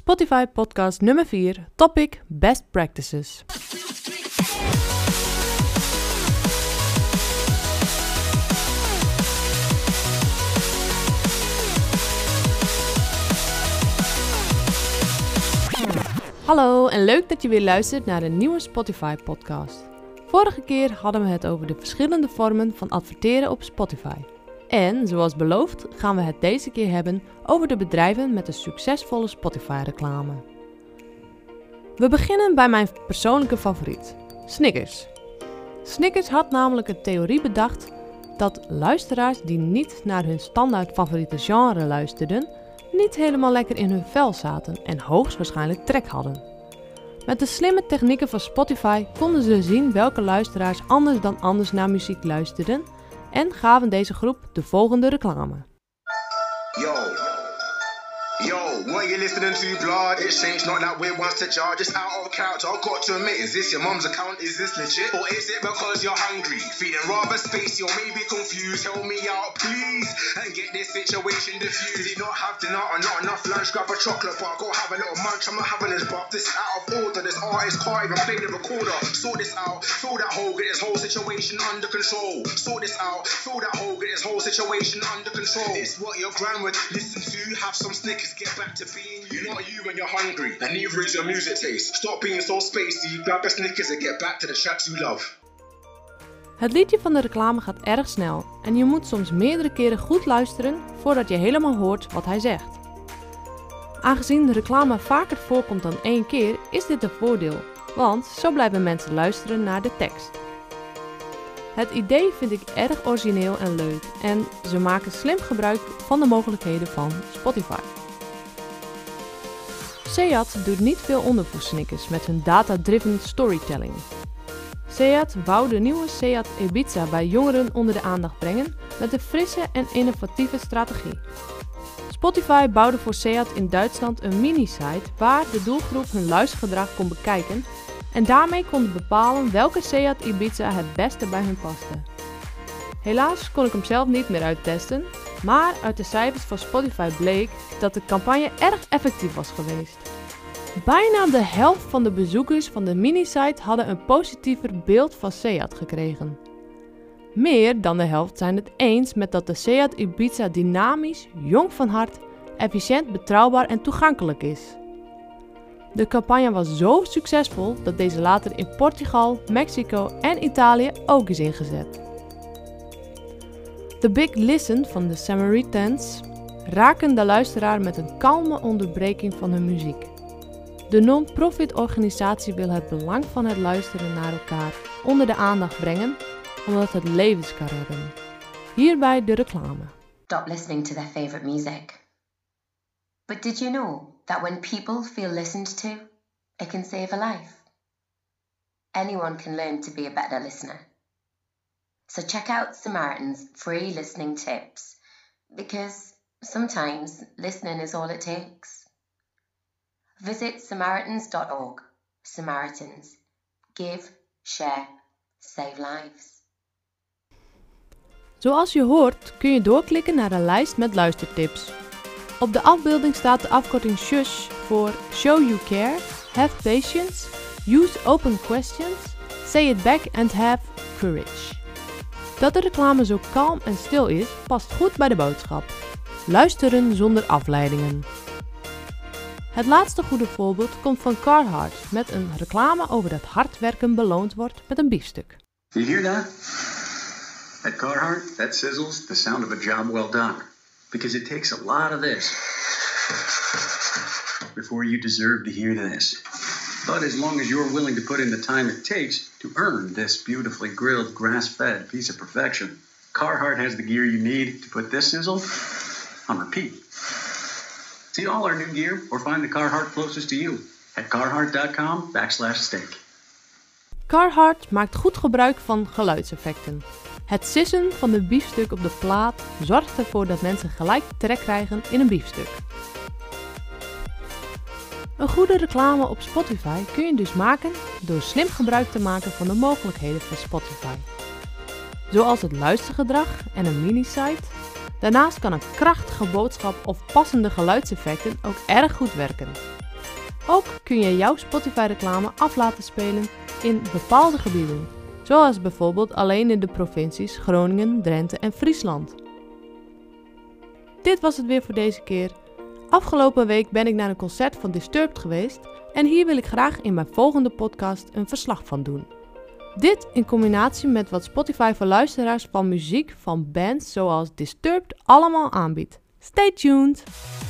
Spotify podcast nummer 4, topic Best Practices. Hallo en leuk dat je weer luistert naar een nieuwe Spotify podcast. Vorige keer hadden we het over de verschillende vormen van adverteren op Spotify. En zoals beloofd gaan we het deze keer hebben over de bedrijven met een succesvolle Spotify-reclame. We beginnen bij mijn persoonlijke favoriet, Snickers. Snickers had namelijk een theorie bedacht dat luisteraars die niet naar hun standaard favoriete genre luisterden, niet helemaal lekker in hun vel zaten en hoogstwaarschijnlijk trek hadden. Met de slimme technieken van Spotify konden ze zien welke luisteraars anders dan anders naar muziek luisterden en gaven deze groep de volgende reclame. Yo, what you listening to, blood? It seems not that weird ones to jar. Just out of character, I've got to admit, is this your mum's account? Is this legit? Or is it because you're hungry? Feeling rather spacey or maybe confused? Help me out, please, and get this situation diffused. Did you not have dinner or not enough lunch? Grab a chocolate bar, go have a little munch. I'm not having this bop, this is out of order. This artist can't even play the recorder. Sort this out, fill that hole, get this whole situation under control. Sort this out, fill that hole, get this whole situation under control. It's what your gran would listen to, have some Snickers. Get back to being you, not you when you're hungry. And neither is your music taste. Stop being so spacey, grab a Snickers and get back to the tracks you love. Het liedje van de reclame gaat erg snel en je moet soms meerdere keren goed luisteren voordat je helemaal hoort wat hij zegt. Aangezien de reclame vaker voorkomt dan 1 keer is dit een voordeel, want zo blijven mensen luisteren naar de tekst. Het idee vind ik erg origineel en leuk en ze maken slim gebruik van de mogelijkheden van Spotify. Seat doet niet veel onder voor Snickers met hun data-driven storytelling. Seat wou de nieuwe Seat Ibiza bij jongeren onder de aandacht brengen met een frisse en innovatieve strategie. Spotify bouwde voor Seat in Duitsland een mini-site waar de doelgroep hun luistergedrag kon bekijken en daarmee konden bepalen welke Seat Ibiza het beste bij hun paste. Helaas kon ik hem zelf niet meer uittesten, maar uit de cijfers van Spotify bleek dat de campagne erg effectief was geweest. Bijna de helft van de bezoekers van de mini-site hadden een positiever beeld van Seat gekregen. Meer dan de helft zijn het eens met dat de Seat Ibiza dynamisch, jong van hart, efficiënt, betrouwbaar en toegankelijk is. De campagne was zo succesvol dat deze later in Portugal, Mexico en Italië ook is ingezet. The Big Listen van de Samaritans raken de luisteraar met een kalme onderbreking van hun muziek. De non-profit organisatie wil het belang van het luisteren naar elkaar onder de aandacht brengen, omdat het levens kan redden. Hierbij de reclame. Stop listening to their favorite music. But did you know that when people feel listened to, it can save a life? Anyone can learn to be a better listener. So check out Samaritan's free listening tips, because sometimes listening is all it takes. Visit samaritans.org. Samaritans. Give, share, save lives. Zoals je hoort kun je doorklikken naar een lijst met luistertips. Op de afbeelding staat de afkorting SHUSH voor Show You Care, Have Patience, Use Open Questions, Say It Back and Have Courage. Dat de reclame zo kalm en stil is, past goed bij de boodschap. Luisteren zonder afleidingen. Het laatste goede voorbeeld komt van Carhartt met een reclame over dat hard werken beloond wordt met een biefstuk. You hear that? At Carhartt, that sizzle's the sound of a job well done. Because it takes a lot of this before you deserve to hear this. But as long as you're willing to put in the time it takes to earn this beautifully grilled, grass-fed piece of perfection, Carhartt has the gear you need to put this sizzle on repeat. See all our new gear or find the Carhartt closest to you at carhartt.com/steak. Carhartt maakt goed gebruik van geluidseffecten. Het sissen van de biefstuk op de plaat zorgt ervoor dat mensen gelijk trek krijgen in een biefstuk. Een goede reclame op Spotify kun je dus maken door slim gebruik te maken van de mogelijkheden van Spotify. Zoals het luistergedrag en een mini-site. Daarnaast kan een krachtige boodschap of passende geluidseffecten ook erg goed werken. Ook kun je jouw Spotify-reclame af laten spelen in bepaalde gebieden, zoals bijvoorbeeld alleen in de provincies Groningen, Drenthe en Friesland. Dit was het weer voor deze keer. Afgelopen week ben ik naar een concert van Disturbed geweest en hier wil ik graag in mijn volgende podcast een verslag van doen. Dit in combinatie met wat Spotify voor luisteraars van muziek van bands zoals Disturbed allemaal aanbiedt. Stay tuned!